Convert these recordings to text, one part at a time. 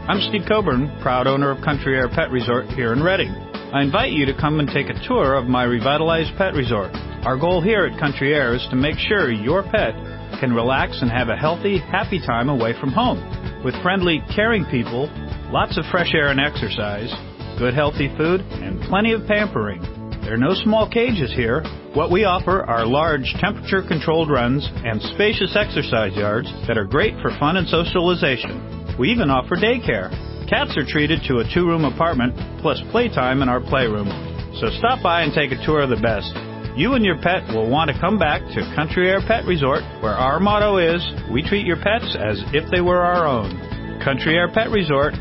I'm Steve Coburn, proud owner of Country Air Pet Resort here in Reading. I invite you to come and take a tour of my revitalized pet resort. Our goal here at Country Air is to make sure your pet can relax and have a healthy, happy time away from home. With friendly, caring people, lots of fresh air and exercise, good healthy food, and plenty of pampering. There are no small cages here. What we offer are large temperature-controlled runs and spacious exercise yards that are great for fun and socialization. We even offer daycare. Cats are treated to a 2-room apartment plus playtime in our playroom. So stop by and take a tour of the best. You and your pet will want to come back to Country Air Pet Resort, where our motto is, we treat your pets as if they were our own. Country Air Pet Resort,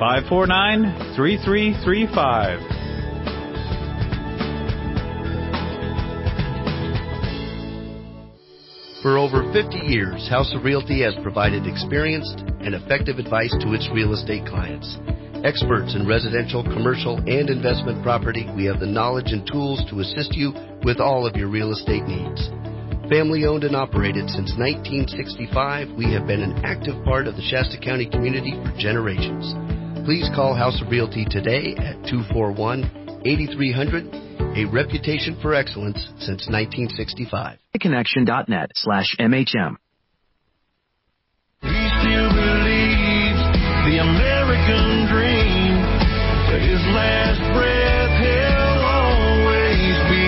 549-3335. For over 50 years, House of Realty has provided experienced and effective advice to its real estate clients. Experts in residential, commercial, and investment property, we have the knowledge and tools to assist you with all of your real estate needs. Family owned and operated since 1965, we have been an active part of the Shasta County community for generations. Please call House of Realty today at 241-8300, a reputation for excellence since 1965. Connection.net/MHM. He still believes the American dream. To his last breath, he'll always be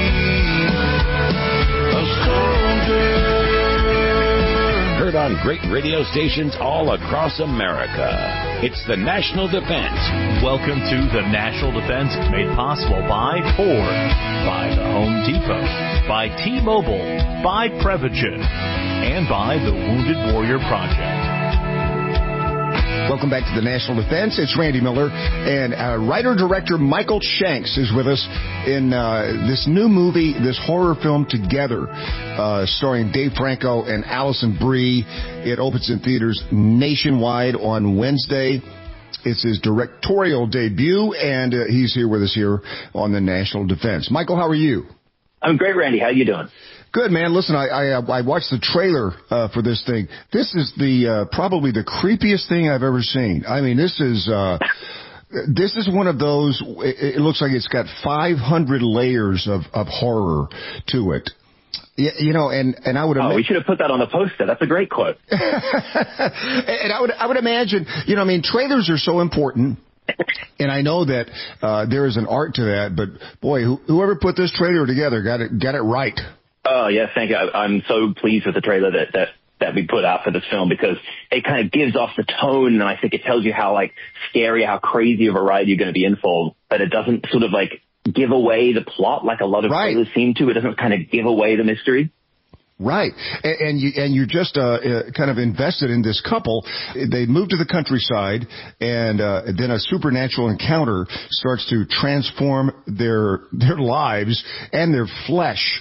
a soldier. Heard on great radio stations all across America. It's the National Defense. Welcome to the National Defense, made possible by Ford, by the Home Depot, by T-Mobile, by Prevagen, and by the Wounded Warrior Project. Welcome back to the National Defense. It's Randy Miller, and writer-director Michael Shanks is with us in this new movie, this horror film Together, starring Dave Franco and Allison Brie. It opens in theaters nationwide on Wednesday. It's his directorial debut, and he's here with us here on the National Defense. Michael, how are you? I'm great, Randy. How you doing? Good, man. Listen, I watched the trailer for this thing. This is the probably the creepiest thing I've ever seen. I mean, this is one of those. It looks like it's got 500 layers of horror to it. You know, and I would. We should have put that on the poster. That's a great quote. And I would imagine. You know, I mean, trailers are so important. And I know that there is an art to that, but boy, whoever put this trailer together got it right. Oh, yeah, thank you. I'm so pleased with the trailer that we put out for this film, because it kind of gives off the tone, and I think it tells you how, like, scary, how crazy of a ride you're going to be in for, but it doesn't sort of, like, give away the plot like a lot of trailers seem to. It doesn't kind of give away the mystery. Right. And you're just kind of invested in this couple. They move to the countryside, and then a supernatural encounter starts to transform their lives and their flesh.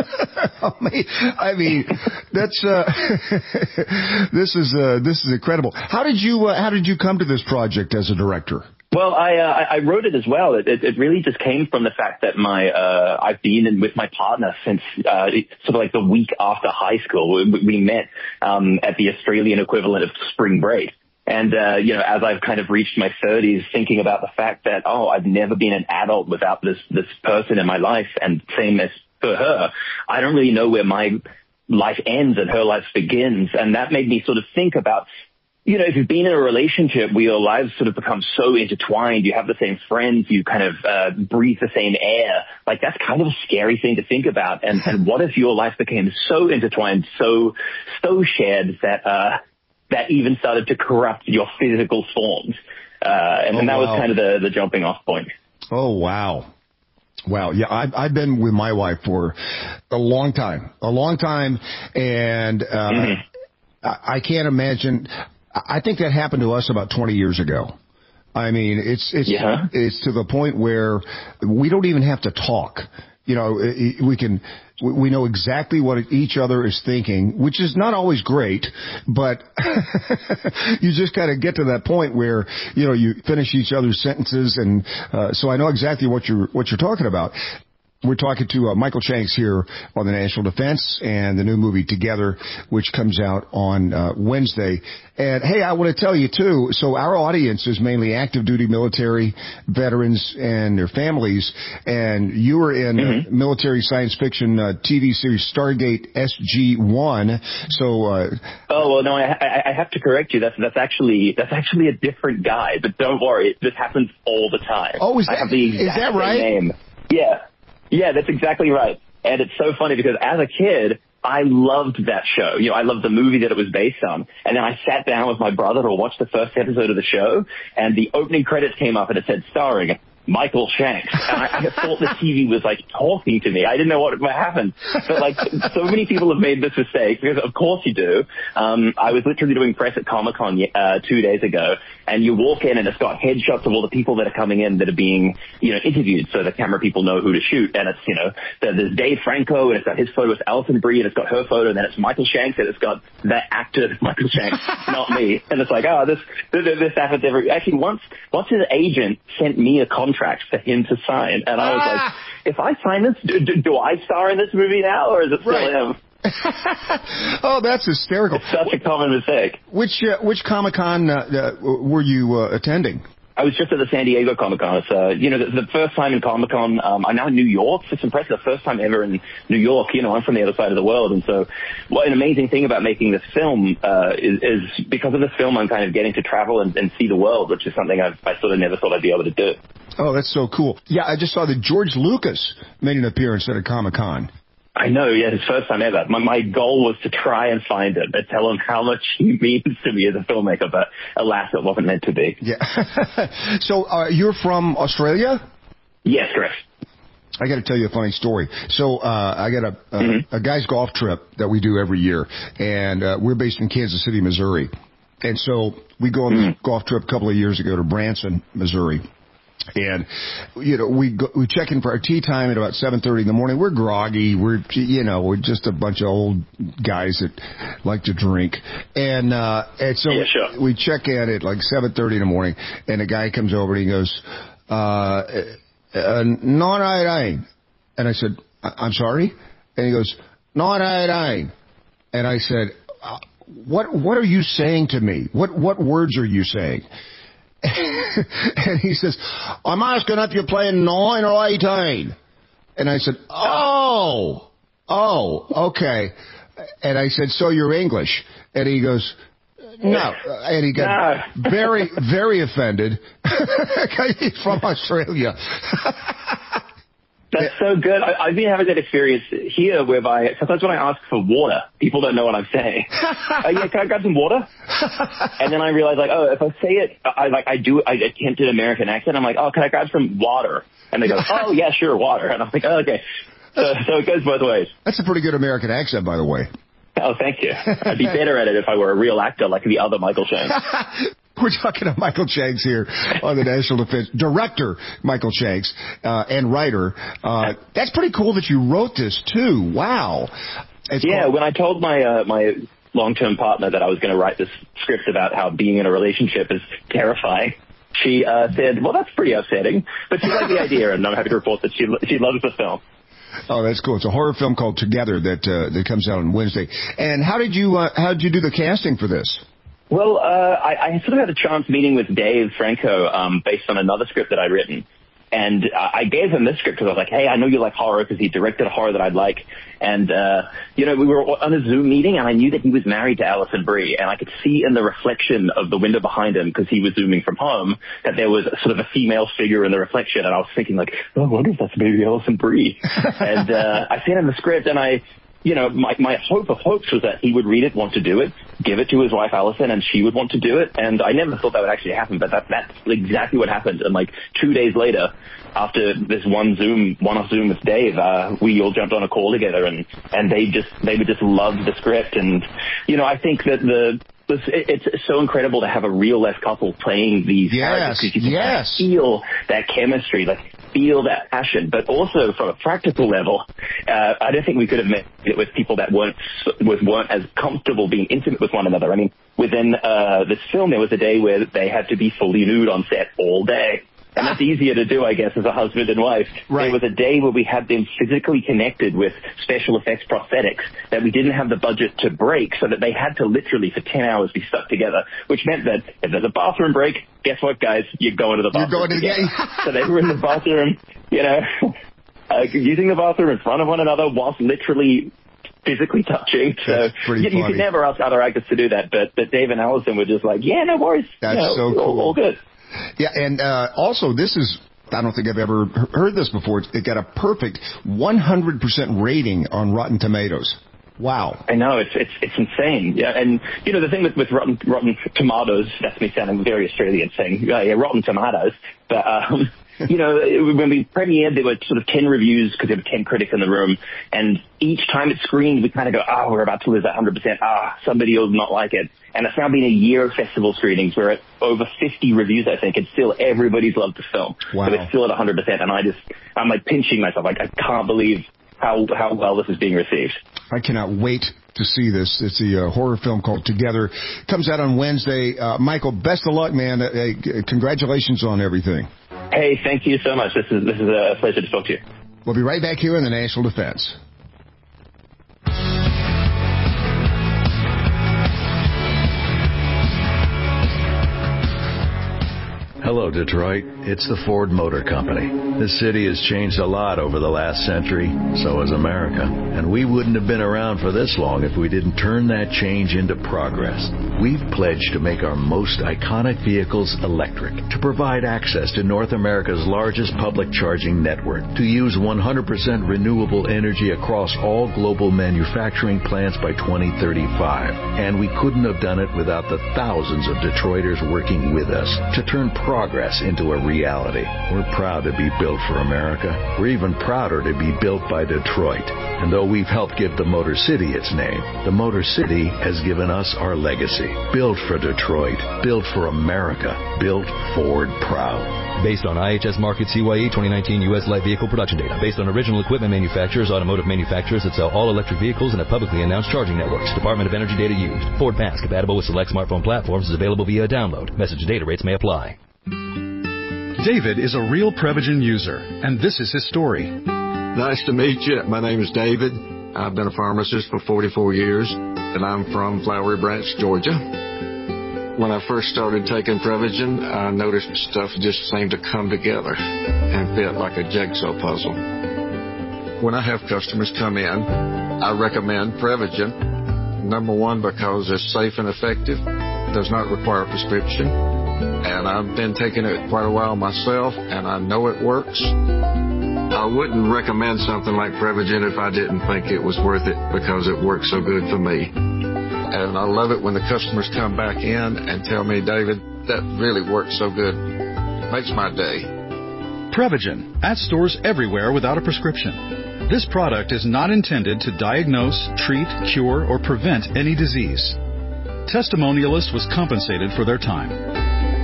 I mean, that's this is incredible. How did you come to this project as a director? Well, I wrote it as well. It really just came from the fact that I've been with my partner since sort of like the week after high school. We met at the Australian equivalent of spring break. And, as I've kind of reached my 30s, thinking about the fact that, I've never been an adult without this person in my life, and same as for her, I don't really know where my life ends and her life begins. And that made me sort of think about, if you've been in a relationship where your lives sort of become so intertwined, you have the same friends, you kind of breathe the same air, like that's kind of a scary thing to think about. And what if your life became so intertwined, so shared that even started to corrupt your physical forms? And that was kind of the jumping off point. Oh, wow. Wow. Yeah, I've been with my wife for a long time, and I can't imagine. I think that happened to us about 20 years ago. I mean, it's to the point where we don't even have to talk. We know exactly what each other is thinking, which is not always great, but you just kind of get to that point where, you finish each other's sentences. And, so I know exactly what you're talking about. We're talking to Michael Shanks here on the National Defense and the new movie Together, which comes out on Wednesday. And, hey, I want to tell you, too, so our audience is mainly active duty military veterans and their families. And you were in military science fiction TV series Stargate SG-1. So, oh, well, no, I have to correct you. That's actually a different guy. But don't worry, this happens all the time. Oh, is I have the exact same right? name. Yeah, that's exactly right. And it's so funny because as a kid, I loved that show. I loved the movie that it was based on. And then I sat down with my brother to watch the first episode of the show, and the opening credits came up and it said starring Michael Shanks. And I thought the TV was talking to me. I didn't know what happened. But so many people have made this mistake because of course you do. I was literally doing press at Comic-Con 2 days ago, and you walk in and it's got headshots of all the people that are coming in that are being, interviewed so the camera people know who to shoot. And it's, there's Dave Franco, and it's got his photo with Alison Brie, and it's got her photo, and then it's Michael Shanks, and it's got that actor Michael Shanks, not me. And it's this happens actually once his agent sent me a contract for him to sign, and I was like, if I sign this, do I star in this movie now, or is it still him? Oh, that's hysterical. It's such a common mistake. Which Comic-Con were you attending? I was just at the San Diego Comic-Con. It's, the first time in Comic-Con. I'm now in New York. It's impressive. The first time ever in New York. I'm from the other side of the world. And so an amazing thing about making this film is because of this film, I'm kind of getting to travel and see the world, which is something I sort of never thought I'd be able to do. Oh, that's so cool. Yeah, I just saw that George Lucas made an appearance at a Comic-Con. I know, yeah, his first time ever. My goal was to try and find him and tell him how much he means to me as a filmmaker, but alas, it wasn't meant to be. Yeah. So, you're from Australia? Yes, correct. I got to tell you a funny story. So, I got a guy's golf trip that we do every year, and we're based in Kansas City, Missouri. And so we go on this golf trip a couple of years ago to Branson, Missouri. And, we check in for our tea time at about 7:30 in the morning. We're groggy. We're just a bunch of old guys that like to drink. And so we check in at 7:30 in the morning, and a guy comes over and he goes, 988. And I said, I'm sorry? And he goes, 988. And I said, what are you saying to me? What words are you saying? And he says, I'm asking if you're playing 9 or 18. And I said, oh, okay. And I said, so you're English? And he goes, no. And he got very, very offended. He's from Australia. That's so good. I've been having that experience here whereby sometimes when I ask for water, people don't know what I'm saying. Yeah, can I grab some water? And then I realize, if I say it, I attempt an American accent. I'm like, can I grab some water? And they go, oh, yeah, sure, water. And I'm like, oh, okay. So it goes both ways. That's a pretty good American accent, by the way. Oh, thank you. I'd be better at it if I were a real actor like the other Michael Shanks. We're talking to Michael Shanks here on the National Defense. Director Michael Shanks and writer. That's pretty cool that you wrote this, too. Wow. When I told my long-term partner that I was going to write this script about how being in a relationship is terrifying, she said, well, that's pretty upsetting. But she liked the idea, and I'm happy to report that she loves the film. Oh, that's cool. It's a horror film called Together that comes out on Wednesday. And how did you do the casting for this? Well, I sort of had a chance meeting with Dave Franco based on another script that I'd written. And I gave him this script because I was like, hey, I know you like horror because he directed a horror that I'd like. And, we were on a Zoom meeting and I knew that he was married to Alison Brie. And I could see in the reflection of the window behind him, because he was Zooming from home, that there was sort of a female figure in the reflection. And I was thinking I wonder if that's maybe Alison Brie. And I sent him the script and my hope of hopes was that he would read it, want to do it, give it to his wife, Alison, and she would want to do it. And I never thought that would actually happen, but that's exactly what happened. And 2 days later, after this one-off Zoom with Dave, we all jumped on a call together and they would just love the script. And, I think that it's so incredible to have a real-life couple playing these characters because you can feel that chemistry, feel that passion. But also from a practical level, I don't think we could have made it with people that weren't as comfortable being intimate with one another. I mean, within this film, there was a day where they had to be fully nude on set all day. And that's easier to do, I guess, as a husband and wife. Right. There was a day where we had them physically connected with special effects prosthetics that we didn't have the budget to break, so that they had to literally for 10 hours be stuck together, which meant that if there's a bathroom break, guess what, guys? You're going to the bathroom. You're going to the game. So they were in the bathroom, using the bathroom in front of one another whilst literally physically touching. So you could never ask other actors to do that, but Dave and Allison were just like, yeah, no worries. That's so cool. All good. Yeah, and also this is, I don't think I've ever heard this before. It got a perfect 100% rating on Rotten Tomatoes. Wow. I know, it's insane. Yeah, and the thing with Rotten Tomatoes, that's me sounding very Australian saying, Rotten Tomatoes, but when we premiered, there were sort of 10 reviews because there were 10 critics in the room, and each time it screened, we kind of go, we're about to lose that 100%. Somebody will not like it. And it's now been a year of festival screenings. We're at over 50 reviews, I think, and still everybody's loved the film. Wow. So it's still at 100%, and I'm like pinching myself, like I can't believe how well this is being received. I cannot wait to see this. It's a horror film called Together. Comes out on Wednesday. Michael, best of luck, man. Congratulations on everything. Hey, thank you so much. This is a pleasure to talk to you. We'll be right back here in the National Defense. Hello, Detroit. It's the Ford Motor Company. This city has changed a lot over the last century, so has America. And we wouldn't have been around for this long if we didn't turn that change into progress. We've pledged to make our most iconic vehicles electric, to provide access to North America's largest public charging network, to use 100% renewable energy across all global manufacturing plants by 2035. And we couldn't have done it without the thousands of Detroiters working with us to turn progress into a reality. We're proud to be built for America. We're even prouder to be built by Detroit. And though we've helped give the Motor City its name, the Motor City has given us our legacy. Built for Detroit. Built for America. Built Ford proud. Based on IHS Markit CYE 2019 U.S. light vehicle production data. Based on original equipment manufacturers, automotive manufacturers that sell all electric vehicles and have publicly announced charging networks. Department of Energy data used. Ford Pass, compatible with select smartphone platforms, is available via download. Message and data rates may apply. David is a real Prevagen user, and this is his story. Nice to meet you. My name is David. I've been a pharmacist for 44 years, and I'm from Flowery Branch, Georgia. When I first started taking Prevagen, I noticed stuff just seemed to come together and fit like a jigsaw puzzle. When I have customers come in, I recommend Prevagen. Number one, because it's safe and effective, does not require a prescription. And I've been taking it quite a while myself, and I know it works. I wouldn't recommend something like Prevagen if I didn't think it was worth it because it works so good for me. And I love it when the customers come back in and tell me, David, that really works so good. It makes my day. Prevagen, at stores everywhere without a prescription. This product is not intended to diagnose, treat, cure, or prevent any disease. Testimonialist was compensated for their time.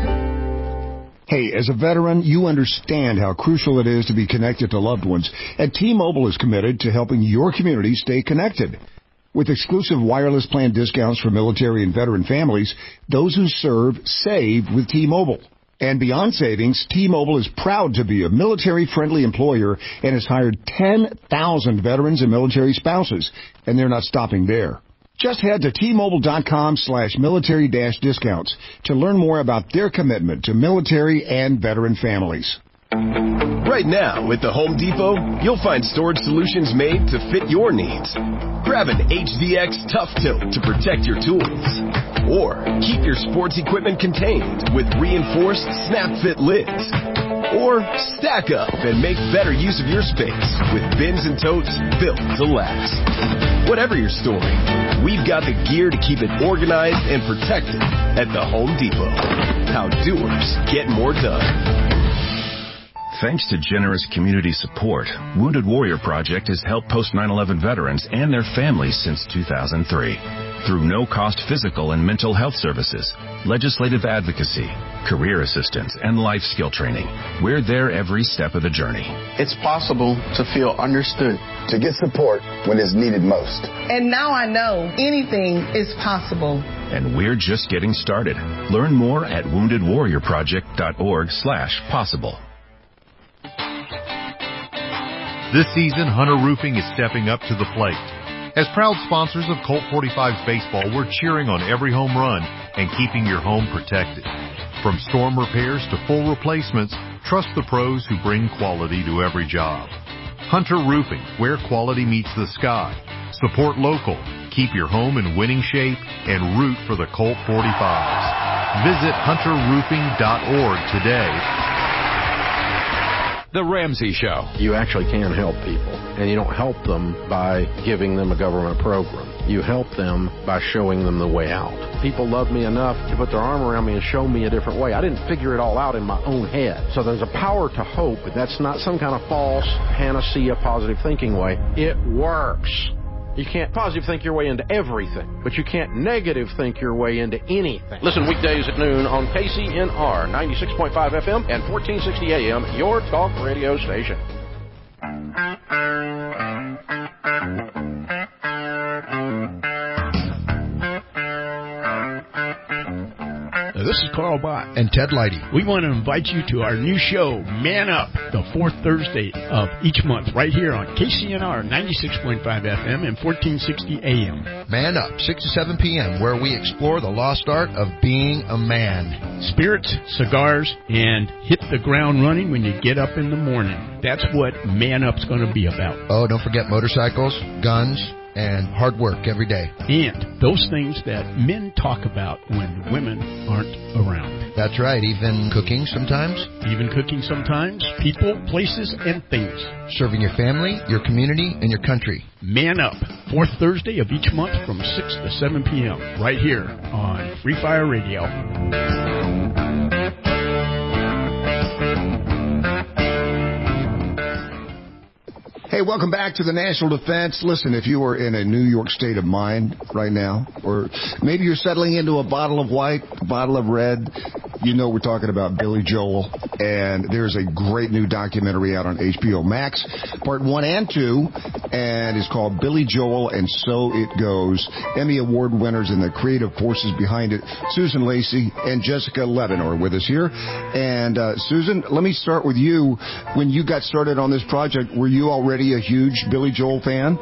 Hey, as a veteran, you understand how crucial it is to be connected to loved ones, and T-Mobile is committed to helping your community stay connected. With exclusive wireless plan discounts for military and veteran families, those who serve save with T-Mobile. And beyond savings, T-Mobile is proud to be a military-friendly employer and has hired 10,000 veterans and military spouses, and they're not stopping there. Just head to T-Mobile.com/military-discounts to learn more about their commitment to military and veteran families. Right now, with the Home Depot, you'll find storage solutions made to fit your needs. Grab an HDX Tough Tilt to protect your tools. Or keep your sports equipment contained with reinforced snap-fit lids. Or stack up and make better use of your space with bins and totes built to last. Whatever you're storing, we've got the gear to keep it organized and protected at the Home Depot. How doers get more done. Thanks to generous community support, Wounded Warrior Project has helped post-9/11 veterans and their families since 2003 through no-cost physical and mental health services, legislative advocacy, career assistance, and life skill training. We're there every step of the journey. It's possible to feel understood, to get support when it's needed most. And now I know anything is possible. And we're just getting started. Learn more at woundedwarriorproject.org/possible. This season, Hunter Roofing is stepping up to the plate. As proud sponsors of Colt 45's baseball, we're cheering on every home run and keeping your home protected. From storm repairs to full replacements, trust the pros who bring quality to every job. Hunter Roofing, where quality meets the sky. Support local, keep your home in winning shape, and root for the Colt 45s. Visit hunterroofing.org today. The Ramsey Show. You actually can help people, and you don't help them by giving them a government program. You help them by showing them the way out. People love me enough to put their arm around me and show me a different way. I didn't figure it all out in my own head. So there's a power to hope, but that's not some kind of false panacea positive thinking way. It works. You can't positive think your way into everything, but you can't negative think your way into anything. Listen weekdays at noon on KCNR 96.5 FM and 1460 AM, your talk radio station. This is Carl Bott and Ted Leidy. We want to invite you to our new show, Man Up, the fourth Thursday of each month, right here on KCNR 96.5 FM and 1460 AM. Man Up, 6 to 7 p.m., where we explore the lost art of being a man. Spirits, cigars, and hit the ground running when you get up in the morning. That's what Man Up's going to be about. Oh, don't forget motorcycles, guns, and hard work every day. And those things that men talk about when women aren't around. That's right, even cooking sometimes. People, places, and things. Serving your family, your community, and your country. Man Up, fourth Thursday of each month from 6 to 7 p.m. right here on Free Fire Radio. Hey, welcome back to the National Defense. Listen, if you are in a New York state of mind right now, or maybe you're settling into a bottle of white, a bottle of red, you know we're talking about Billy Joel. And there's a great new documentary out on HBO Max, part 1 and 2, and it's called Billy Joel and So It Goes. Emmy Award winners and the creative forces behind it, Susan Lacey and Jessica Levin, are with us here. And Susan, let me start with you. When you got started on this project, were you already a huge Billy Joel fan?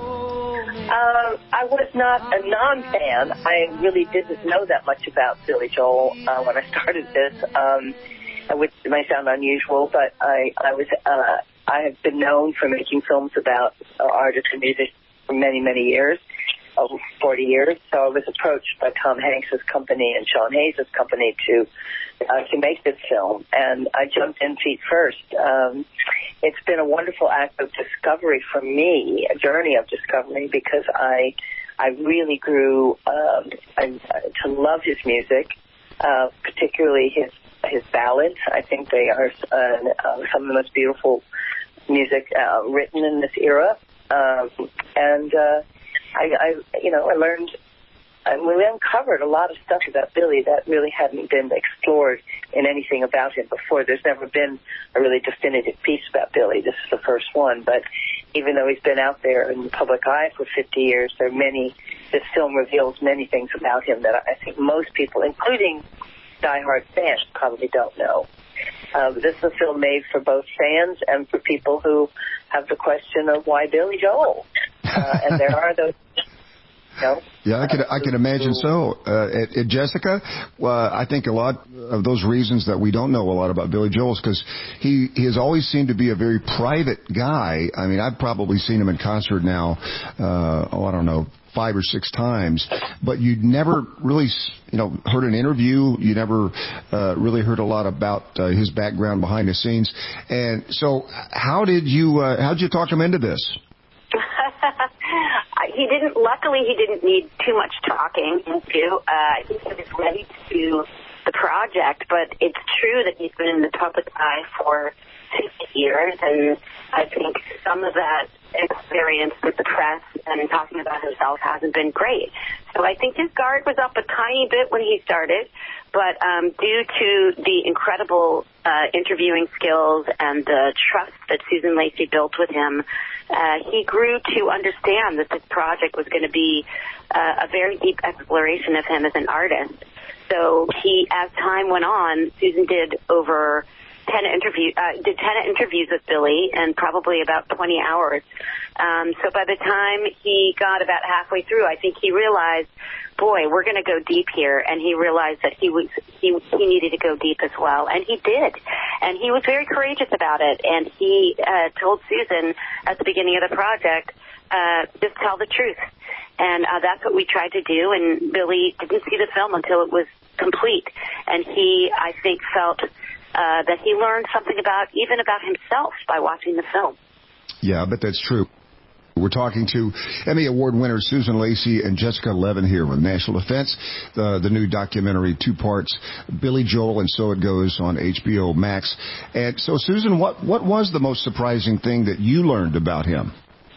I was not a non-fan. I really didn't know that much about Billy Joel when I started this, which might sound unusual, but I have been known for making films about artists and musicians for many, many years, over 40 years. So I was approached by Tom Hanks' company and Sean Hayes' company to make this film, and I jumped in feet first. It's been a wonderful act of discovery for me, a journey of discovery, because I really grew to love his music, particularly his ballads. I think they are some of the most beautiful music written in this era, and I learned. We uncovered a lot of stuff about Billy that really hadn't been explored in anything about him before. There's never been a really definitive piece about Billy. This is the first one. But even though he's been out there in the public eye for 50 years, this film reveals many things about him that I think most people, including diehard fans, probably don't know. This is a film made for both fans and for people who have the question of why Billy Joel. And there are those... Yeah, I can imagine so. Jessica, I think a lot of those reasons that we don't know a lot about Billy Joel is because he has always seemed to be a very private guy. I mean, I've probably seen him in concert now, I don't know, 5 or 6 times, but you never really, heard an interview. You never really heard a lot about his background behind the scenes. And so, how'd you talk him into this? Luckily, he didn't need too much talking into. I think he was ready to do the project, but it's true that he's been in the public eye for 50 years, and I think some of that experience with the press and talking about himself hasn't been great. So I think his guard was up a tiny bit when he started, But due to the incredible interviewing skills and the trust that Susan Lacey built with him, he grew to understand that this project was going to be a very deep exploration of him as an artist. So as time went on, Susan did over 10 interviews with Billy and probably about 20 hours. So by the time he got about halfway through, I think he realized, boy, we're going to go deep here. And he realized that he needed to go deep as well. And he did. And he was very courageous about it. And he told Susan at the beginning of the project, just tell the truth. And that's what we tried to do. And Billy didn't see the film until it was complete. And he, I think, felt that he learned something about himself by watching the film. Yeah, I bet that's true. We're talking to Emmy Award winners Susan Lacey and Jessica Levin here with National Defense, the new documentary, 2 parts, Billy Joel and So It Goes on HBO Max. And so, Susan, what was the most surprising thing that you learned about him?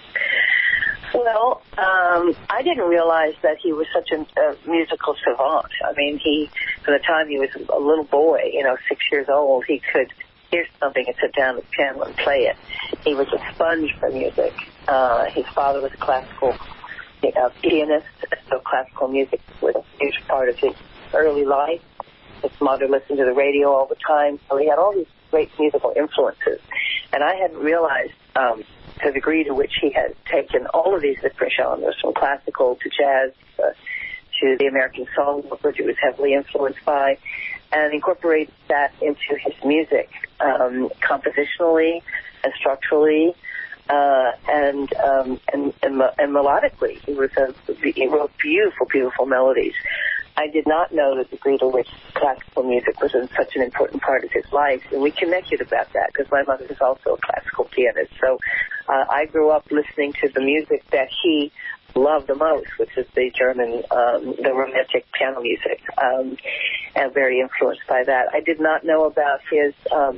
Well, I didn't realize that he was such a musical savant. I mean, from the time he was a little boy, 6 years old, he could hear something and sit down at the piano and play it. He was a sponge for music. His father was a classical pianist, so classical music was a huge part of his early life. His mother listened to the radio all the time, so he had all these great musical influences. And I hadn't realized the degree to which he had taken all of these different genres, from classical to jazz to the American songbook, which he was heavily influenced by, and incorporated that into his music, compositionally and structurally, and melodically. He wrote beautiful, beautiful melodies. I did not know the degree to which classical music was such an important part of his life, and we connected about that because my mother was also a classical pianist. So I grew up listening to the music that he loved the most, which is the German, the Romantic piano music, and very influenced by that. I did not know about his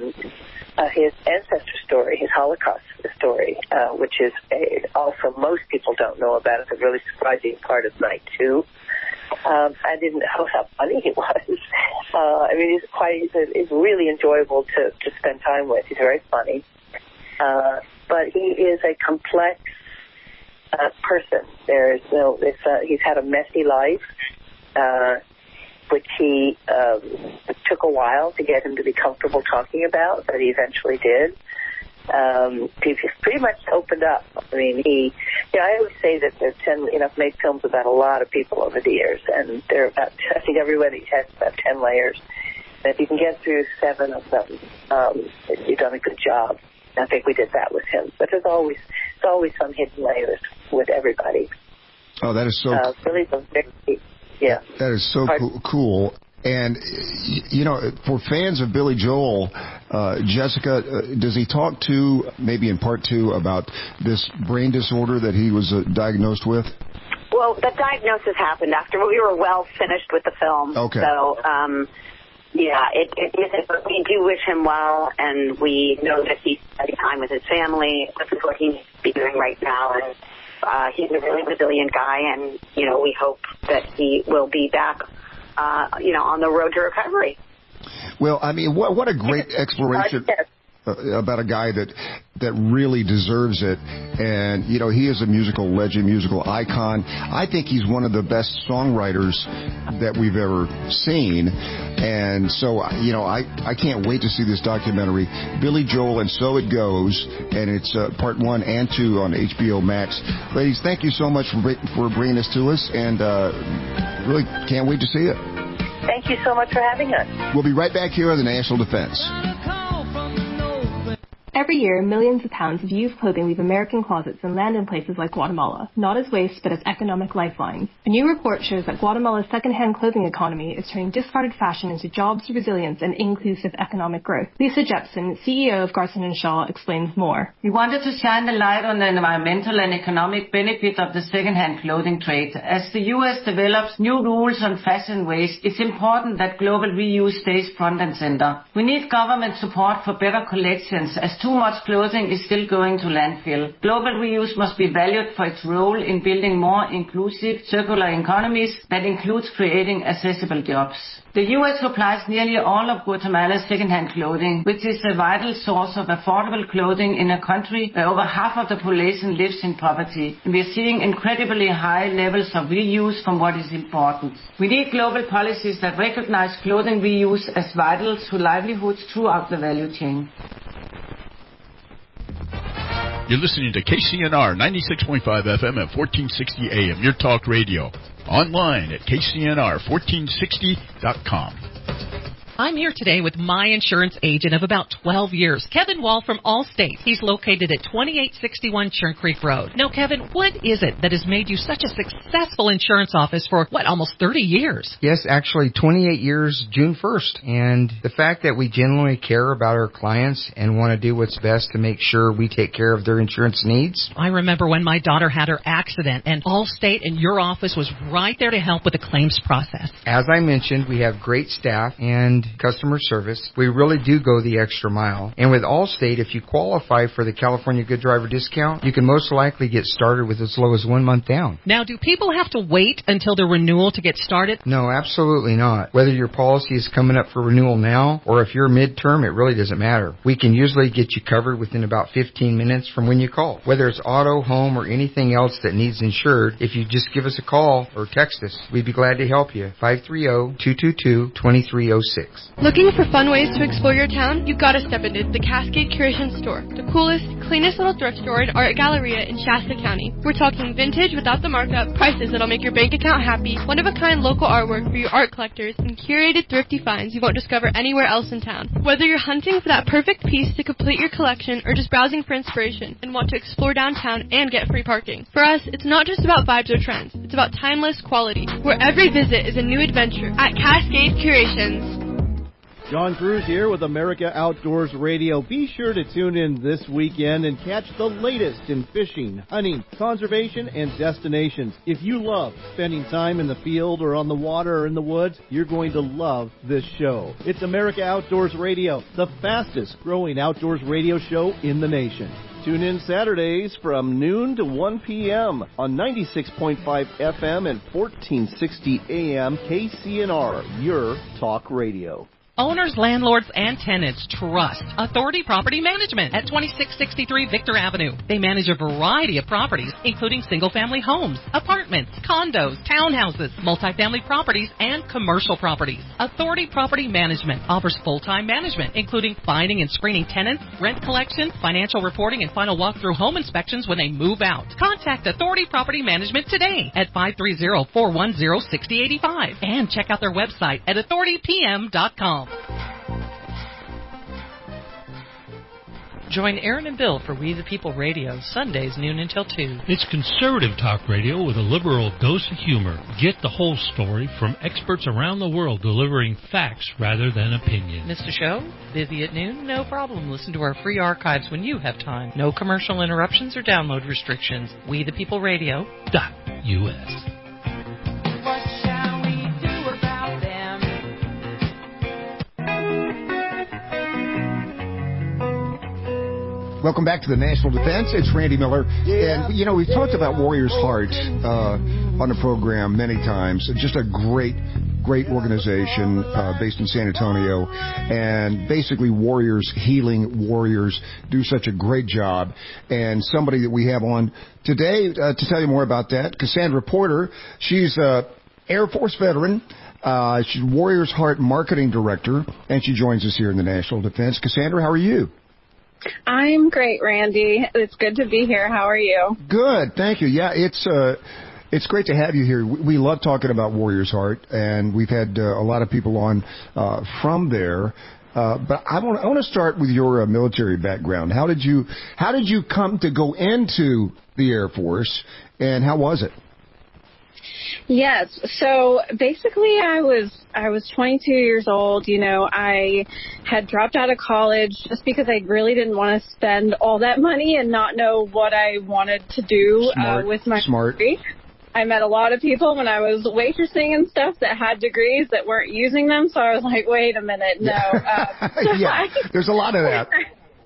ancestor story, his Holocaust story, which is also most people don't know about. It's a really surprising part of Night 2. I didn't know how funny he was. I mean, he's really enjoyable to spend time with. He's very funny. But he is a complex person. He's had a messy life, which he took a while to get him to be comfortable talking about, but he eventually did. He's pretty much opened up. I mean, I always say that I've made films about a lot of people over the years, and they're about, I think everybody has about 10 layers. And if you can get through 7 of them, you've done a good job. I think we did that with him. But there's always some hidden layers with everybody. Oh, that is so really yeah. That is so cool. And, for fans of Billy Joel, Jessica, does he talk maybe in part 2, about this brain disorder that he was diagnosed with? Well, the diagnosis happened after we were well finished with the film. Okay. So, it isn't, but we do wish him well, and we know that he's spending time with his family. This is what he needs to be doing right now, and he's a really resilient guy, and, we hope that he will be back on the road to recovery. Well, I mean, what a great exploration about a guy that really deserves it. And, he is a musical legend, musical icon. I think he's one of the best songwriters that we've ever seen. And so, I can't wait to see this documentary, Billy Joel and So It Goes, and it's part 1 and 2 on HBO Max. Ladies, thank you so much for bringing this to us, and really can't wait to see it. Thank you so much for having us. We'll be right back here on the National Defense. Every year, millions of pounds of used clothing leave American closets and land in places like Guatemala, not as waste, but as economic lifelines. A new report shows that Guatemala's second-hand clothing economy is turning discarded fashion into jobs, resilience, and inclusive economic growth. Lisa Jepson, CEO of Garson & Shaw, explains more. We wanted to shine a light on the environmental and economic benefit of the second-hand clothing trade. As the U.S. develops new rules on fashion waste, it's important that global reuse stays front and center. We need government support for better collections, as too much clothing is still going to landfill. Global reuse must be valued for its role in building more inclusive circular economies that includes creating accessible jobs. The U.S. supplies nearly all of Guatemala's second-hand clothing, which is a vital source of affordable clothing in a country where over half of the population lives in poverty. And we are seeing incredibly high levels of reuse from what is important. We need global policies that recognize clothing reuse as vital to livelihoods throughout the value chain. You're listening to KCNR 96.5 FM at 1460 AM, your talk radio. Online at kcnr1460.com. I'm here today with my insurance agent of about 12 years, Kevin Wall from Allstate. He's located at 2861 Churn Creek Road. Now, Kevin, what is it that has made you such a successful insurance office for, almost 30 years? Yes, actually 28 years, June 1st. And the fact that we genuinely care about our clients and want to do what's best to make sure we take care of their insurance needs. I remember when my daughter had her accident, and Allstate and your office was right there to help with the claims process. As I mentioned, we have great staff and customer service. We really do go the extra mile. And with Allstate, if you qualify for the California Good Driver discount, you can most likely get started with as low as 1 month down. Now, do people have to wait until their renewal to get started? No, absolutely not. Whether your policy is coming up for renewal now or if you're midterm, it really doesn't matter. We can usually get you covered within about 15 minutes from when you call. Whether it's auto, home, or anything else that needs insured, if you just give us a call or text us, we'd be glad to help you. 530-222-2306. Looking for fun ways to explore your town? You gotta step into the Cascade Curation Store, the coolest, cleanest little thrift store and art galleria in Shasta County. We're talking vintage without the markup, prices that'll make your bank account happy, one-of-a-kind local artwork for your art collectors, and curated thrifty finds you won't discover anywhere else in town. Whether you're hunting for that perfect piece to complete your collection or just browsing for inspiration and want to explore downtown and get free parking. For us, it's not just about vibes or trends. It's about timeless quality, where every visit is a new adventure at Cascade Curations. John Cruz here with America Outdoors Radio. Be sure to tune in this weekend and catch the latest in fishing, hunting, conservation, and destinations. If you love spending time in the field or on the water or in the woods, you're going to love this show. It's America Outdoors Radio, the fastest growing outdoors radio show in the nation. Tune in Saturdays from noon to 1 p.m. on 96.5 FM and 1460 AM KCNR, your talk radio. Owners, landlords, and tenants trust Authority Property Management at 2663 Victor Avenue. They manage a variety of properties, including single-family homes, apartments, condos, townhouses, multifamily properties, and commercial properties. Authority Property Management offers full-time management, including finding and screening tenants, rent collection, financial reporting, and final walkthrough home inspections when they move out. Contact Authority Property Management today at 530-410-6085 and check out their website at authoritypm.com. Join Aaron and Bill for We the People Radio, Sundays noon until 2. It's conservative talk radio with a liberal dose of humor. Get the whole story from experts around the world delivering facts rather than opinion. Missed a show? Busy at noon? No problem. Listen to our free archives when you have time. No commercial interruptions or download restrictions. We the People Radio.us. Welcome back to the National Defense. It's Randy Miller. And, we've talked about Warriors Heart on the program many times. Just a great organization based in San Antonio. And basically Warriors healing warriors do such a great job. And somebody that we have on today to tell you more about that, Cassandra Porter. She's Air Force veteran. She's Warriors Heart Marketing Director. And she joins us here in the National Defense. Cassandra, how are you? I'm great, Randy. It's good to be here. How are you? Good, thank you. Yeah, it's great to have you here. We love talking about Warriors Heart, and we've had a lot of people on from there. But I want to start with your military background. How did you come to go into the Air Force, and how was it? Yes. So basically I was 22 years old. I had dropped out of college just because I really didn't want to spend all that money and not know what I wanted to do with my degree. I met a lot of people when I was waitressing and stuff that had degrees that weren't using them. So I was like, wait a minute. No. Yeah, there's a lot of that.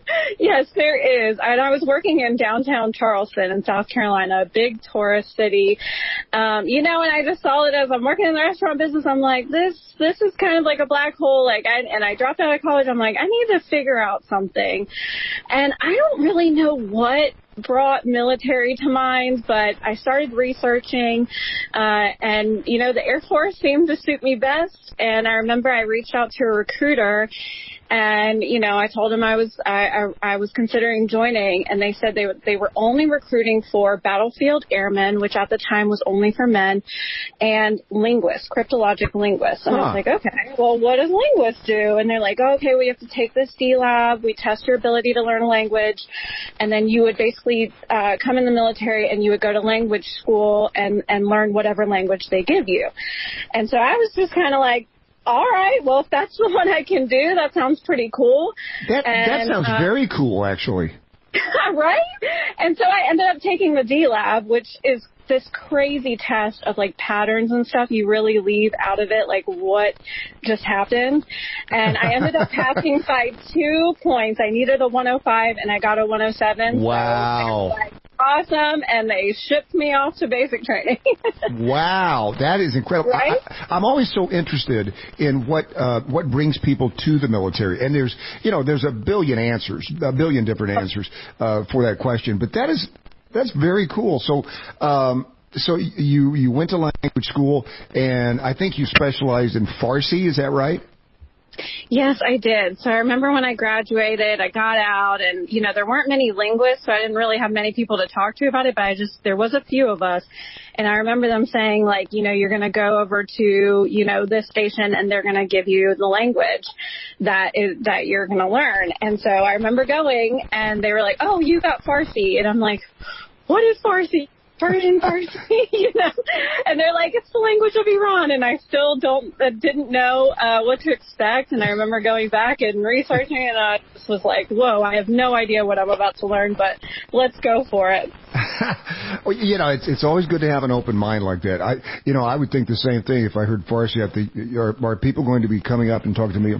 Yes, there is. And I was working in downtown Charleston in South Carolina, a big tourist city. And I just saw it as I'm working in the restaurant business. I'm like, this is kind of like a black hole. And I dropped out of college. I'm like, I need to figure out something. And I don't really know what brought military to mind, but I started researching, and the Air Force seemed to suit me best. And I remember I reached out to a recruiter, and I told him I was considering joining, and they said they were only recruiting for battlefield airmen, which at the time was only for men, and linguists, cryptologic linguists. And I was like, okay, well, what does linguists do? And they're like, okay, we have to take this D-Lab, we test your ability to learn a language, and then you would basically come in the military and you would go to language school and learn whatever language they give you. And so I was just kind of like, all right, well, if that's the one I can do, that sounds pretty cool. That sounds very cool, actually. Right? And so I ended up taking the D-Lab, which is this crazy test of patterns and stuff. You really leave out of it what just happened. And I ended up passing by 2 points. I needed a 105 and I got a 107. Wow. So awesome, and they shipped me off to basic training. Wow, that is incredible. Right? I'm always so interested in what brings people to the military, and there's a billion different answers for that question, but that's very cool. So you went to language school, and I think you specialized in Farsi. Is that right? Yes, I did. So I remember when I graduated, I got out, and, there weren't many linguists, so I didn't really have many people to talk to about it, but there was a few of us. And I remember them saying, you're going to go over to, this station, and they're going to give you the language that you're going to learn. And so I remember going, and they were like, oh, you got Farsi. And I'm like, what is Farsi? Persian, and they're like, it's the language of Iran, and I still didn't know what to expect. And I remember going back and researching, and I just was like, whoa, I have no idea what I'm about to learn, but let's go for it. Well, it's always good to have an open mind like that. I would think the same thing if I heard Farsi. Are people going to be coming up and talking to me?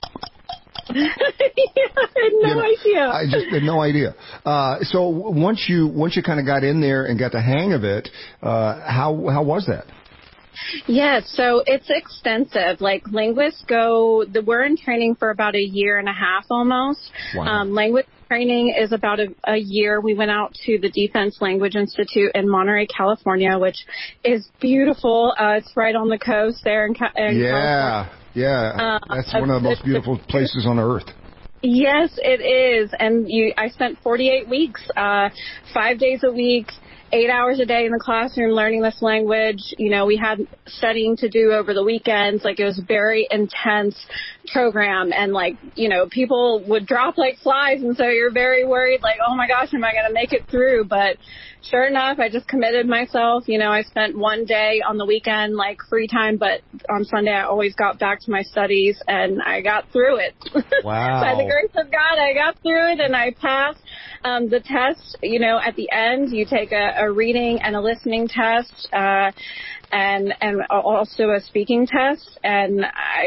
I had no idea. I just had no idea. So once you kind of got in there and got the hang of it, how was that? Yes, so it's extensive. Linguists we're in training for about a year and a half almost. Wow. Language training is about a year. We went out to the Defense Language Institute in Monterey, California, which is beautiful. It's right on the coast there in California. Yeah, that's one of the most beautiful places on earth. Yes, it is. And I spent 48 weeks, 5 days a week, 8 hours a day in the classroom learning this language. We had studying to do over the weekends. It was a very intense program, and people would drop like flies, and so you're very worried, oh my gosh, am I going to make it through? But sure enough, I just committed myself. I spent one day on the weekend, free time, but on Sunday I always got back to my studies, and I got through it. Wow. By the grace of God, I got through it, and I passed. The test, at the end, you take a reading and a listening test, and also a speaking test. And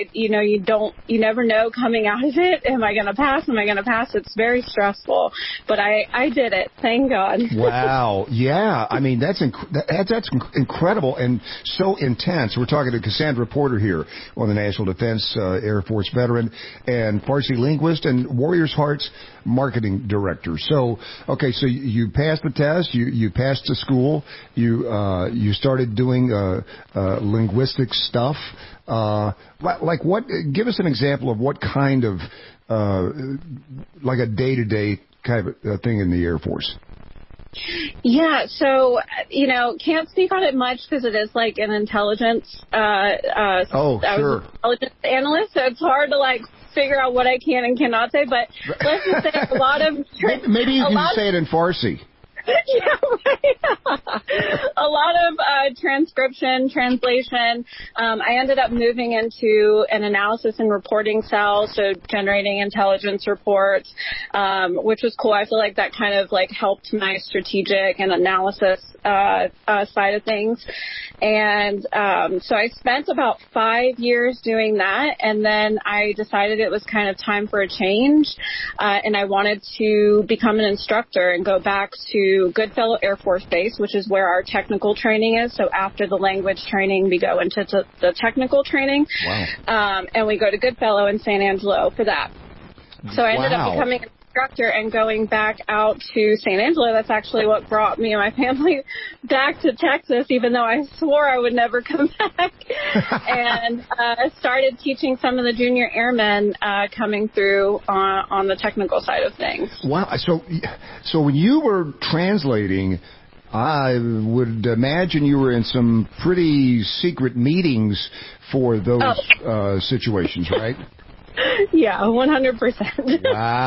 you never know coming out of it. Am I going to pass? Am I going to pass? It's very stressful, but I did it. Thank God. Wow. Yeah. I mean, that's incredible and so intense. We're talking to Cassandra Porter here on the National Defense Air Force veteran and Farsi linguist and Warriors Heart's marketing director. So you passed the test. You passed the school. You started doing linguistic stuff. What? Give us an example of what kind of a day-to-day kind of thing in the Air Force. Yeah, so, can't speak on it much because it is an intelligence, I was an intelligence analyst, so it's hard to figure out what I can and cannot say, but let's just say a lot of... Maybe you can say it in Farsi. A lot of transcription, translation. I ended up moving into an analysis and reporting cell, so generating intelligence reports, which was cool. I feel like that kind of like helped my strategic and analysis side of things. And so I spent about 5 years doing that, and then I decided it was kind of time for a change, and I wanted to become an instructor and go back to Goodfellow Air Force Base, which is where our technical training is. So after the language training, we go into the technical training. Wow. And we go to Goodfellow in San Angelo for that. So I ended up becoming an instructor and going back out to San Angelo. That's actually what brought me and my family back to Texas, even though I swore I would never come back. And started teaching some of the junior airmen coming through on the technical side of things. Wow. So when you were translating, I would imagine you were in some pretty secret meetings for those situations, right? Yeah, 100%.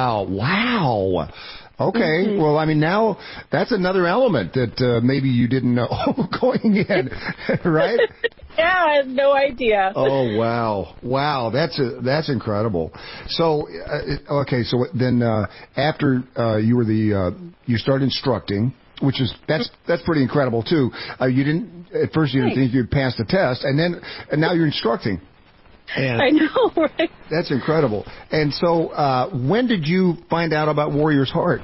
Wow. Okay. Well, I mean, now that's another element that maybe you didn't know going in, right? Yeah, I had no idea. Oh, wow. That's incredible. So, okay. So then, after you were you started instructing, which is that's pretty incredible too. You didn't at first you didn't think you'd pass the test, and now you're instructing. And I know, right? That's incredible. And so, when did you find out about Warrior's Heart?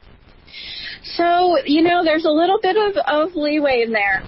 So, there's a little bit of leeway in there.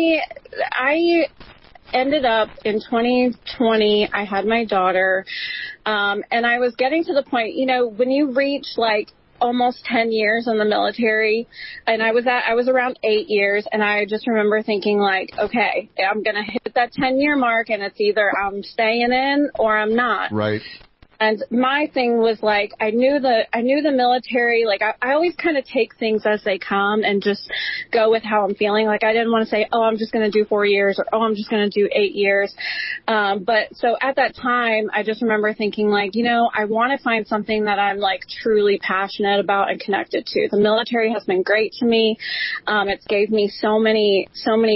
I ended up in 2020, I had my daughter, and I was getting to the point, when you reach like almost 10 years in the military, and I was around 8 years, and I just remember thinking like, okay, I'm going to hit that 10-year mark, and it's either I'm staying in or I'm not. Right. And my thing was like, I knew the military, like I always kind of take things as they come and just go with how I'm feeling. Like I didn't want to say, oh, I'm just going to do 4 years, or, oh, I'm just going to do 8 years. But so at that time, I just remember thinking like, I want to find something that I'm like truly passionate about and connected to. The military has been great to me. It's gave me so many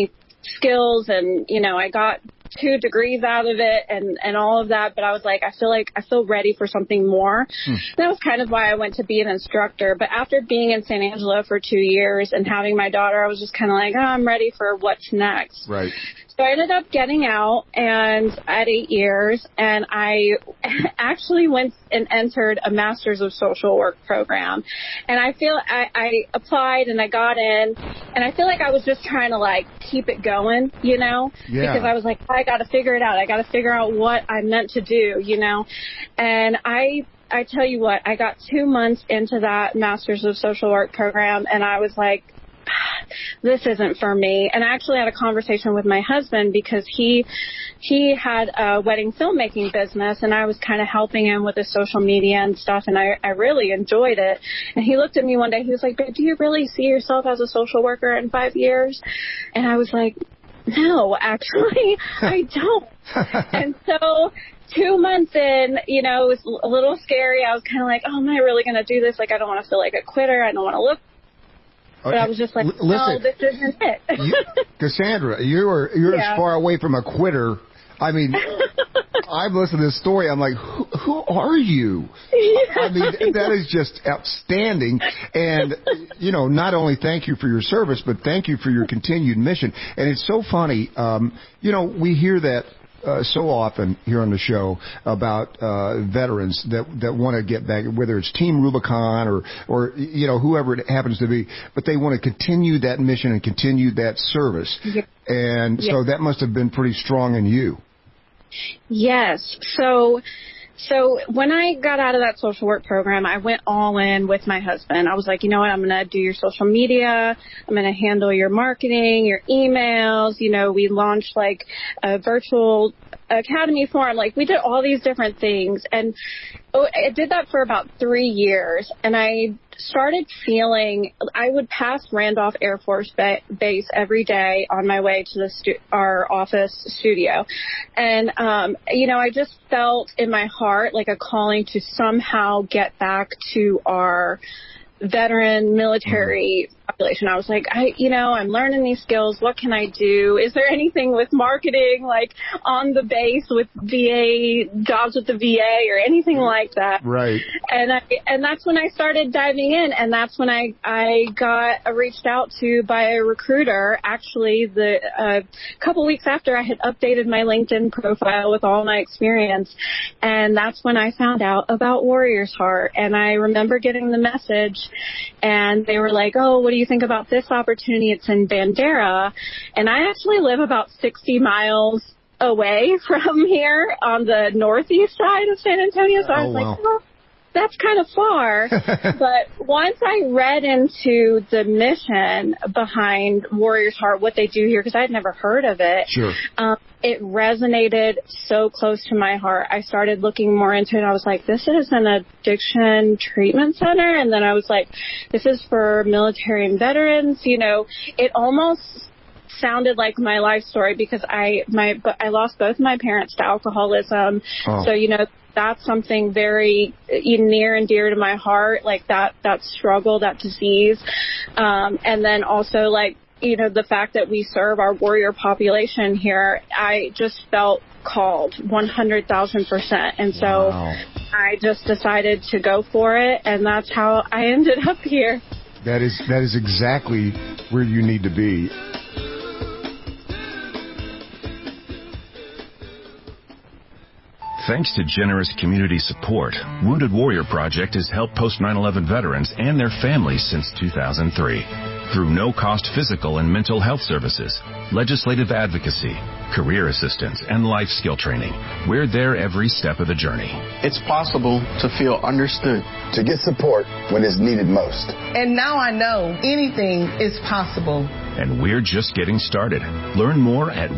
skills, and, I got 2 degrees out of it and all of that, but I was like, I feel ready for something more. That was kind of why I went to be an instructor. But after being in San Angelo for 2 years and having my daughter, I was just kind of like, I'm ready for what's next. Right. So I ended up getting out and at 8 years, and I actually went and entered a Master's of Social Work program. And I feel I applied and I got in, and I feel like I was just trying to like keep it going, Yeah. because I was like, I got to figure it out. I got to figure out what I'm meant to do, And I tell you what, I got 2 months into that Master's of Social Work program, and I was like, this isn't for me. And I actually had a conversation with my husband because he had a wedding filmmaking business, and I was kind of helping him with his social media and stuff, and I really enjoyed it. And he looked at me one day, he was like, "Babe, do you really see yourself as a social worker in 5 years?" And I was like, no, actually, I don't. And so 2 months in, it was a little scary. I was kind of like, oh, am I really going to do this? Like, I don't want to feel like a quitter. I don't want to look. But I was just like, no, this isn't it. Cassandra, you're as far away from a quitter. I mean, I've listened to this story. I'm like, who are you? Yeah. I mean, that is just outstanding. And, not only thank you for your service, but thank you for your continued mission. And it's so funny. We hear that so often here on the show about veterans that want to get back, whether it's Team Rubicon or whoever it happens to be, but they want to continue that mission and continue that service. Yeah. And so that must have been pretty strong in you. Yes. So when I got out of that social work program, I went all in with my husband. I was like, you know what, I'm going to do your social media. I'm going to handle your marketing, your emails. We launched like a virtual academy forum. Like we did all these different things. And I did that for about 3 years. And I started feeling, I would pass Randolph Air Force Base every day on my way to our office studio. And, I just felt in my heart like a calling to somehow get back to our veteran military population. I was like, I'm learning these skills. What can I do? Is there anything with marketing, like on the base with VA, jobs with the VA or anything like that? Right. And that's when I started diving in, and that's when I got reached out to by a recruiter. Actually, a couple weeks after I had updated my LinkedIn profile with all my experience, and that's when I found out about Warrior's Heart. And I remember getting the message, and they were like, "Oh, what do you think about this opportunity? It's in Bandera," and I actually live about 60 miles away from here on the northeast side of San Antonio. So I was like, "Oh, that's kind of far." But once I read into the mission behind Warrior's Heart, what they do here, because I had never heard of it, sure. It resonated so close to my heart. I started looking more into it. I was like, this is an addiction treatment center. And then I was like, this is for military and veterans. It almost sounded like my life story because I lost both my parents to alcoholism. Oh. So, that's something very near and dear to my heart, like that struggle, that disease. And then also the fact that we serve our warrior population here, I just felt called 100,000%. And so I just decided to go for it. And that's how I ended up here. That is exactly where you need to be. Thanks to generous community support, Wounded Warrior Project has helped post 9/11 veterans and their families since 2003. Through no-cost physical and mental health services, legislative advocacy, career assistance, and life skill training, we're there every step of the journey. It's possible to feel understood. To get support when it's needed most. And now I know anything is possible. And we're just getting started. Learn more at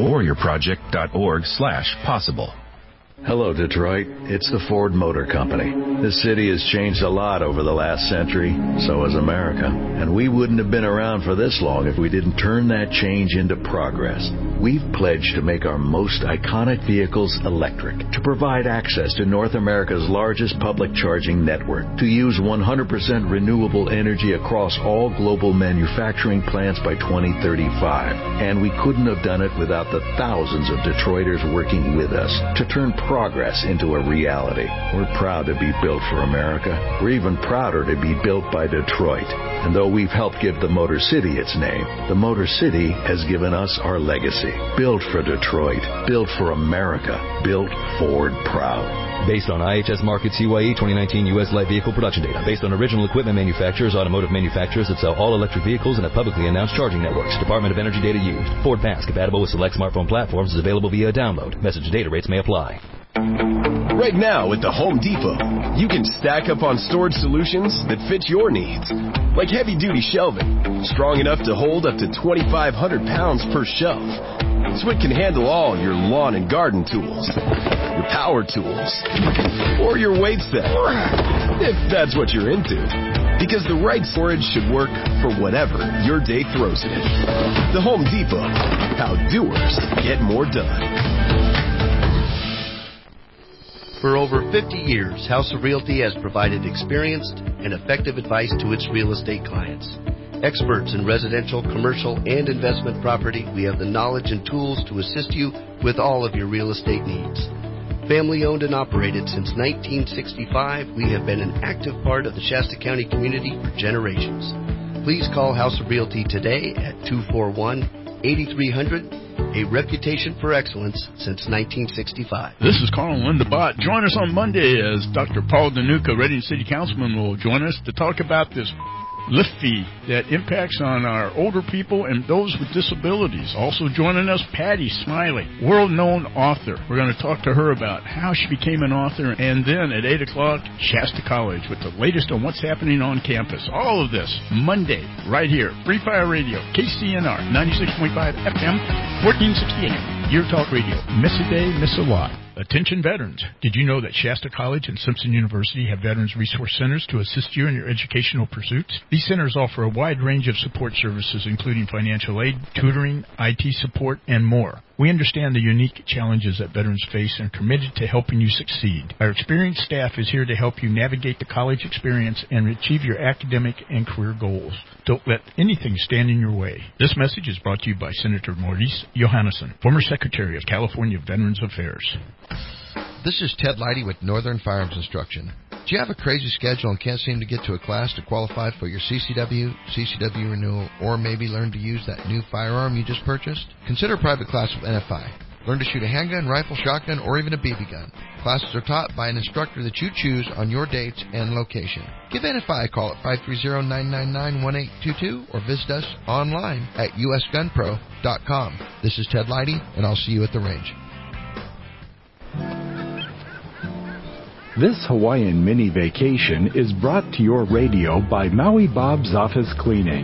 woundedwarriorproject.org/possible. Hello, Detroit. It's the Ford Motor Company. This city has changed a lot over the last century, so has America. And we wouldn't have been around for this long if we didn't turn that change into progress. We've pledged to make our most iconic vehicles electric, to provide access to North America's largest public charging network, to use 100% renewable energy across all global manufacturing plants by 2035. And we couldn't have done it without the thousands of Detroiters working with us to turn progress into a reality. We're proud to be built for America. We're even prouder to be built by Detroit. And though we've helped give the Motor City its name, the Motor City has given us our legacy. Built for Detroit. Built for America. Built Ford proud. Based on IHS Markit CYE 2019 U.S. light vehicle production data. Based on original equipment manufacturers, automotive manufacturers that sell all electric vehicles and have publicly announced charging networks. Department of Energy data used. Ford Pass, compatible with select smartphone platforms, is available via download. Message data rates may apply. Right now at the Home Depot, you can stack up on storage solutions that fit your needs. Like heavy-duty shelving, strong enough to hold up to 2,500 pounds per shelf. So it can handle all your lawn and garden tools, your power tools, or your weight set, if that's what you're into. Because the right storage should work for whatever your day throws it in. The Home Depot, how doers get more done. For over 50 years, House of Realty has provided experienced and effective advice to its real estate clients. Experts in residential, commercial, and investment property, we have the knowledge and tools to assist you with all of your real estate needs. Family owned and operated since 1965, we have been an active part of the Shasta County community for generations. Please call House of Realty today at 241-8300. A reputation for excellence since 1965. This is Carl and Linda Bott. Join us on Monday as Dr. Paul Danuka, Reading City Councilman, will join us to talk about this lift fee that impacts on our older people and those with disabilities. Also joining us, Patty Smiley, world-known author. We're going to talk to her about how she became an author. And then at 8 o'clock, Shasta College with the latest on what's happening on campus. All of this Monday right here. Free Fire Radio, KCNR, 96.5 FM, 1460 AM. Your Talk Radio. Miss a day, miss a lot. Attention veterans. Did you know that Shasta College and Simpson University have Veterans Resource Centers to assist you in your educational pursuits? These centers offer a wide range of support services, including financial aid, tutoring, IT support, and more. We understand the unique challenges that veterans face and are committed to helping you succeed. Our experienced staff is here to help you navigate the college experience and achieve your academic and career goals. Don't let anything stand in your way. This message is brought to you by Senator Maurice Johannesson, former Secretary of California Veterans Affairs. This is Ted Leidy with Northern Firearms Instruction. Do you have a crazy schedule and can't seem to get to a class to qualify for your CCW renewal, or maybe learn to use that new firearm you just purchased? Consider a private class with NFI. Learn to shoot a handgun, rifle, shotgun, or even a BB gun. Classes are taught by an instructor that you choose on your dates and location. Give NFI a call at 530-999-1822 or visit us online at usgunpro.com. This is Ted Leidy, and I'll see you at the range. This Hawaiian mini vacation is brought to your radio by Maui Bob's Office Cleaning.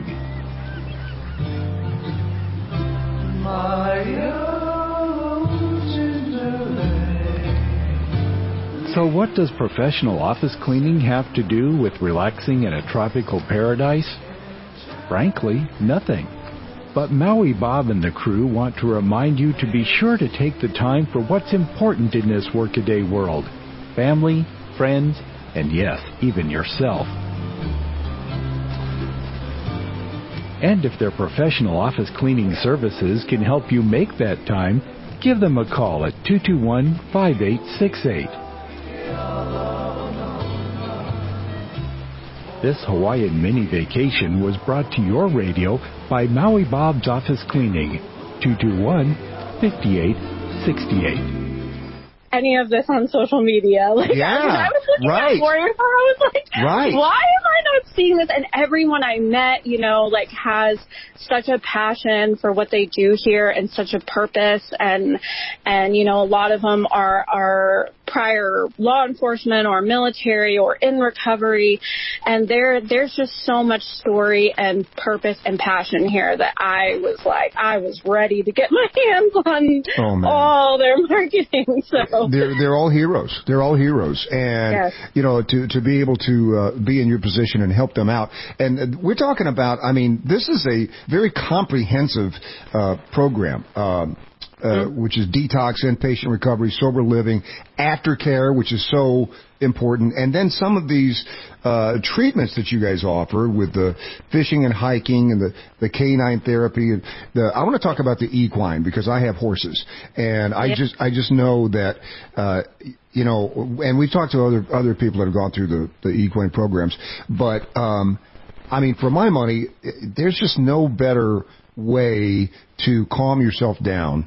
So what does professional office cleaning have to do with relaxing in a tropical paradise? Frankly, nothing. But Maui Bob and the crew want to remind you to be sure to take the time for what's important in this workaday world. Family, friends, and yes, even yourself. And if their professional office cleaning services can help you make that time, give them a call at 221-5868. This Hawaiian mini vacation was brought to your radio by Maui Bob's Office Cleaning, 221-5868. Any of this on social media. I was looking at Warrior Star. I was like, why am I not seeing this? And everyone I met, has such a passion for what they do here and such a purpose. And a lot of them are prior law enforcement or military or in recovery. And there's just so much story and purpose and passion here that I was ready to get my hands on all their marketing. So they're all heroes. They're all heroes. And, to be able to be in your position and help them out. And we're talking about, this is a very comprehensive program. Which is detox, inpatient recovery, sober living, aftercare, which is so important, and then some of these treatments that you guys offer with the fishing and hiking and the canine therapy. And I want to talk about the equine because I have horses, and I just know that and we've talked to other people that have gone through the equine programs, but for my money, there's just no better way to calm yourself down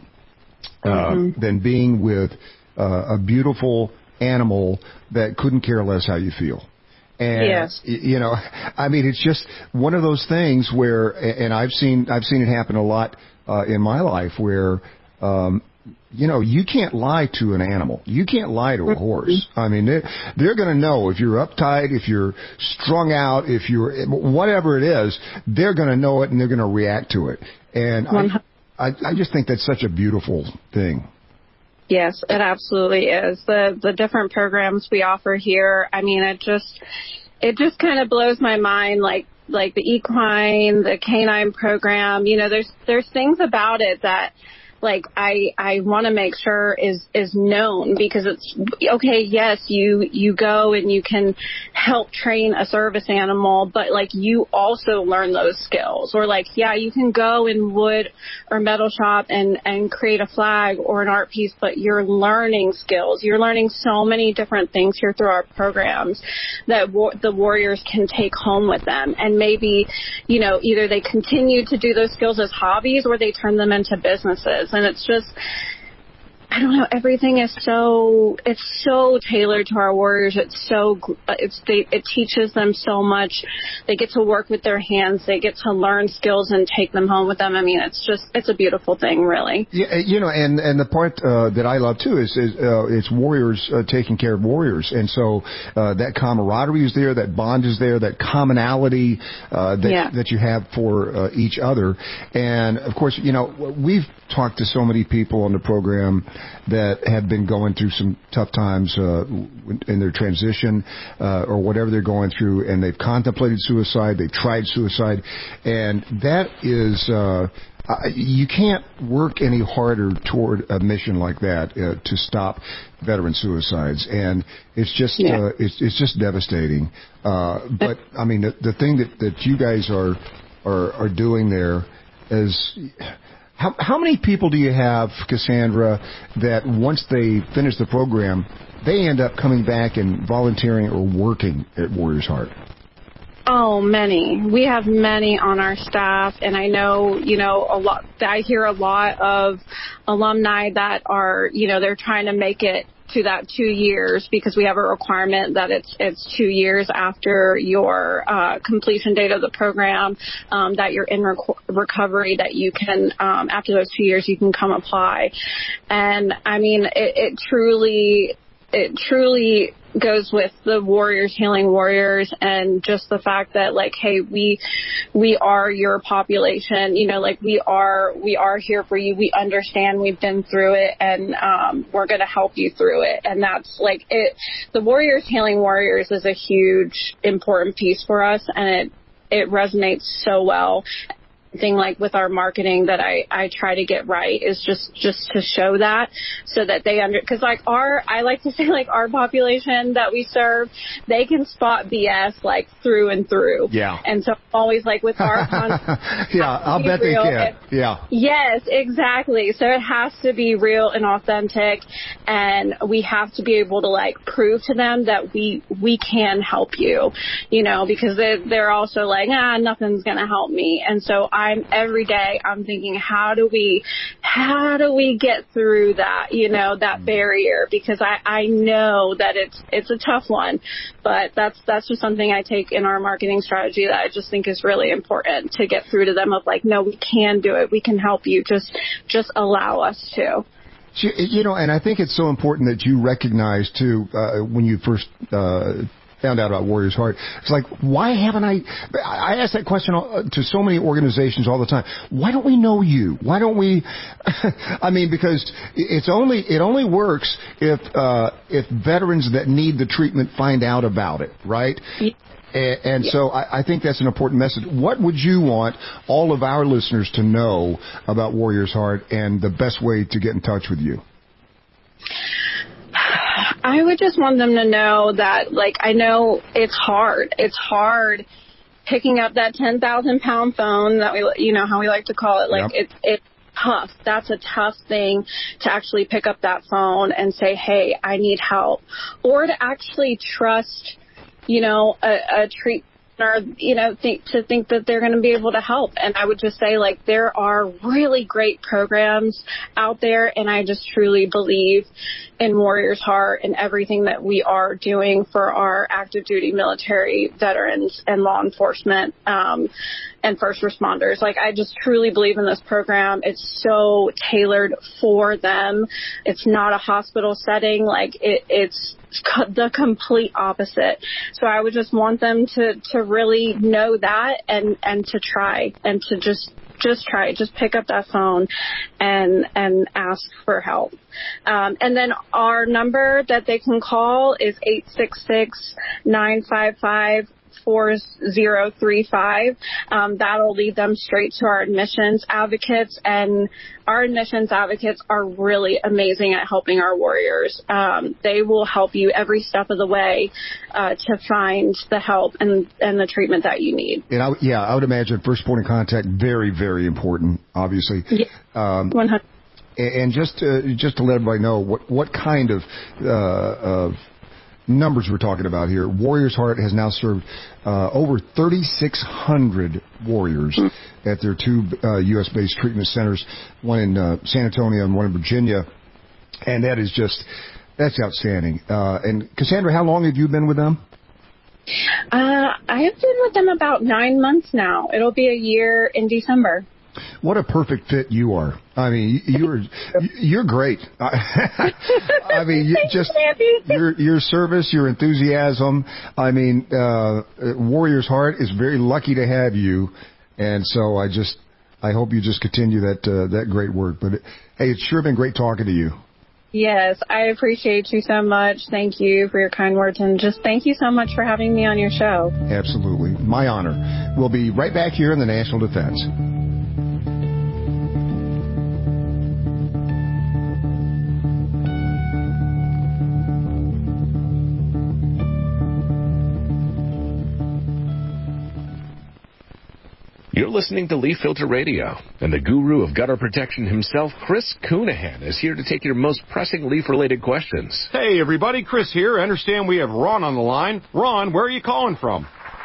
than being with a beautiful animal that couldn't care less how you feel. And, it's just one of those things where, and I've seen it happen a lot in my life where, you can't lie to an animal. You can't lie to a horse. They're going to know if you're uptight, if you're strung out, if you're whatever it is, they're going to know it and they're going to react to it. And I just think that's such a beautiful thing. Yes, it absolutely is. The different programs we offer here, it just kind of blows my mind, like the equine, the canine program. There's things about it that I want to make sure is known, because it's okay. Yes, you go and you can help train a service animal, but you also learn those skills. Or you can go in wood or metal shop and create a flag or an art piece, but you're learning skills. You're learning so many different things here through our programs that the warriors can take home with them, and maybe either they continue to do those skills as hobbies or they turn them into businesses. And it's just, I don't know, everything is so tailored to our warriors. It teaches them so much. They get to work with their hands. They get to learn skills and take them home with them. It's a beautiful thing, really. Yeah, and the part that I love too is it's warriors taking care of warriors, and so that camaraderie is there, that bond is there, that commonality that you have for each other. And of course, we've talked to so many people on the program that have been going through some tough times in their transition or whatever they're going through, and they've contemplated suicide, they've tried suicide, and that is you can't work any harder toward a mission like that to stop veteran suicides, and it's just it's just devastating. But I mean, the thing that you guys are doing there is. How many people do you have, Cassandra, that once they finish the program, they end up coming back and volunteering or working at Warriors Heart? Oh, many. We have many on our staff, and I know, a lot. I hear a lot of alumni that are, they're trying to make it to that 2 years, because we have a requirement that it's 2 years after your completion date of the program, that you're in recovery, that you can, after those 2 years, you can come apply. And I mean, it truly goes with the Warriors Healing Warriors, and just the fact that, like, hey, we are your population, we are here for you. We understand, we've been through it, and we're going to help you through it. And that's like it. The Warriors Healing Warriors is a huge, important piece for us, and it resonates so well. Thing like with our marketing that I try to get right is just to show that, so that they because I like to say, like, our population that we serve, they can spot BS like through and through. Yeah. And so I'm always like, with our content, yeah, I'll bet they can. Yeah. Yes, exactly. So it has to be real and authentic, and we have to be able to, like, prove to them that we can help you, because they're also like, nothing's gonna help me. And so every day I'm thinking, how do we get through that, that barrier? Because I know that it's a tough one, but that's just something I take in our marketing strategy that I just think is really important to get through to them, of like, no, we can do it. We can help you. Just allow us to. And I think it's so important that you recognize too, when you first, found out about Warriors Heart. It's like, why haven't I ask that question to so many organizations all the time. Why don't we know you? Why don't we, I mean, because it only works if veterans that need the treatment find out about it, right? And so I think that's an important message. What would you want all of our listeners to know about Warriors Heart and the best way to get in touch with you? I would just want them to know that, like, I know it's hard. It's hard picking up that 10,000-pound phone that how we like to call it. Like, it's tough. That's a tough thing to actually pick up that phone and say, hey, I need help. Or to actually trust, a treatment, or, think that they're going to be able to help. And I would just say, like, there are really great programs out there, and I just truly believe in Warriors Heart and everything that we are doing for our active duty military veterans and law enforcement, and first responders. Like, I just truly believe in this program. It's so tailored for them. It's not a hospital setting. Like, it's the complete opposite. So I would just want them to really know that, and to try, and to just try. Just pick up that phone and ask for help. And then our number that they can call is 866-955-4035. That'll lead them straight to our admissions advocates, and our admissions advocates are really amazing at helping our warriors. They will help you every step of the way to find the help and the treatment that you need. And I would imagine first point of contact, very, very important, obviously. Yeah, 100%. And just to let everybody know what kind of numbers we're talking about here. Warriors Heart has now served over 3,600 warriors at their two U.S.-based treatment centers, one in San Antonio and one in Virginia. And that's outstanding. And Cassandra, how long have you been with them? I have been with them about 9 months now. It'll be a year in December. What a perfect fit you are. I mean, you're great. I mean, your service, your enthusiasm. I mean, Warriors Heart is very lucky to have you, and so I hope you just continue that great work. But hey, it's sure been great talking to you. Yes, I appreciate you so much. Thank you for your kind words, and just thank you so much for having me on your show. Absolutely. My honor. We'll be right back here in the National Defense. You're listening to Leaf Filter Radio, and the guru of gutter protection himself, Chris Coonahan, is here to take your most pressing leaf-related questions. Hey, everybody, Chris here. I understand we have Ron on the line. Ron, where are you calling from?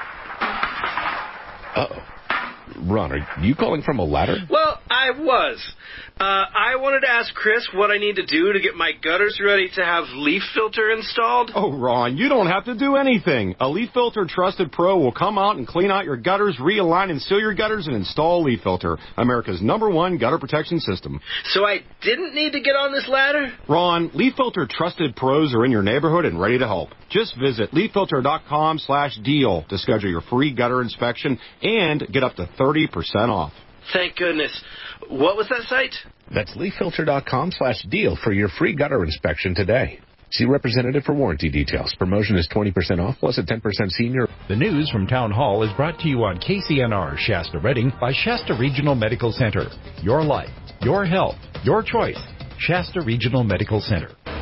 Uh-oh. Ron, are you calling from a ladder? Well, I was. I wanted to ask Chris what I need to do to get my gutters ready to have Leaf Filter installed. Oh, Ron, you don't have to do anything. A Leaf Filter Trusted Pro will come out and clean out your gutters, realign and seal your gutters, and install Leaf Filter, America's #1 gutter protection system. So I didn't need to get on this ladder? Ron, Leaf Filter Trusted Pros are in your neighborhood and ready to help. Just visit leaffilter.com/deal to schedule your free gutter inspection and get up to 30% off. Thank goodness. What was that site? That's leaffilter.com/deal for your free gutter inspection today. See representative for warranty details. Promotion is 20% off plus a 10% senior. The news from Town Hall is brought to you on KCNR Shasta Redding by Shasta Regional Medical Center. Your life, your health, your choice. Shasta Regional Medical Center.